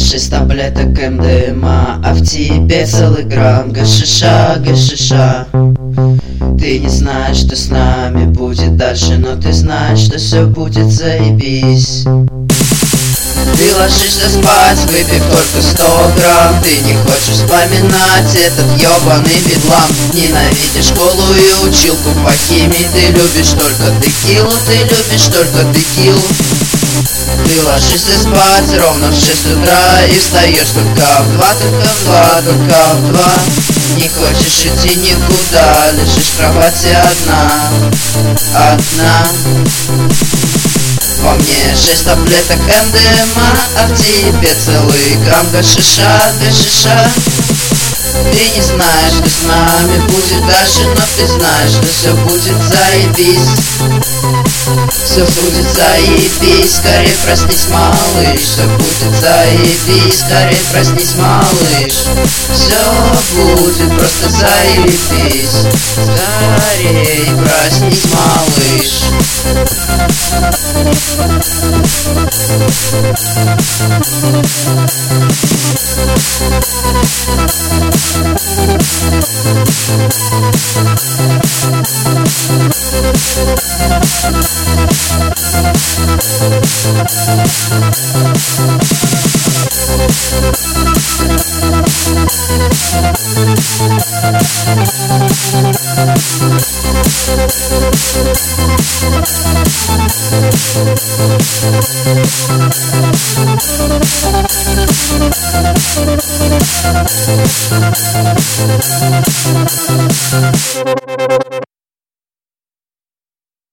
6 таблеток МДМА, а в тебе целый грамм гашиша, гашиша. Ты не знаешь, что с нами будет дальше, но ты знаешь, что все будет заебись. Ты ложишься спать, выпив только 100 грамм. Ты не хочешь вспоминать этот ёбаный бедлам. Ненавидишь школу и училку по химии. Ты любишь только текилу, ты любишь только текилу. Ты ложишься спать ровно в 6 утра и встаешь только в 2, только в 2, только в 2. Не хочешь идти никуда, лежишь в кровати одна, одна. Во мне 6 таблеток МДМА, а в тебе целый грамм гашиша, гашиша. Ты не знаешь, что с нами будет дальше, но ты знаешь, что все будет заебись. Все будет заебись, скорее проснись, малыш. Все будет заебись, скорее проснись, малыш. Все будет просто заебись, скорее проснись, малыш.